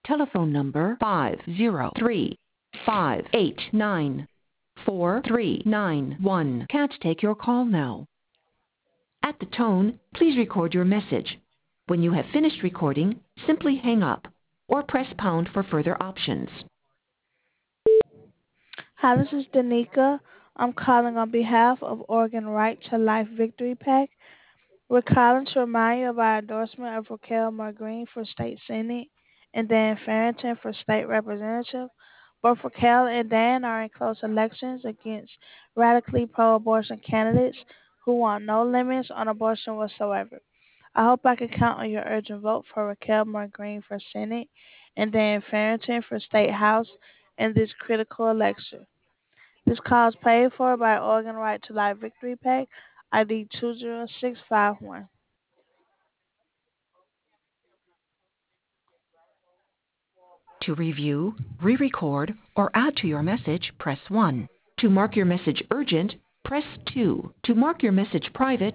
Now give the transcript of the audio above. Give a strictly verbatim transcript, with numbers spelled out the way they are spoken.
telephone number five zero three five eight nine four three nine one can't take your call now. At the tone, please record your message. When you have finished recording, simply hang up or press pound for further options. Hi, this is Danica. I'm calling on behalf of Oregon Right to Life Victory PAC. We're calling to remind you of our endorsement of Raquel Margreen for State Senate and Dan Farrington for State Representative. Both Raquel and Dan are in close elections against radically pro-abortion candidates who want no limits on abortion whatsoever. I hope I can count on your urgent vote for Raquel Margreen for Senate and Dan Farrington for State House in this critical election. This call is paid for by Oregon Right to Life Victory PAC, I D two zero six five one. To review, re-record, or add to your message, press one. To mark your message urgent, press two. To mark your message private,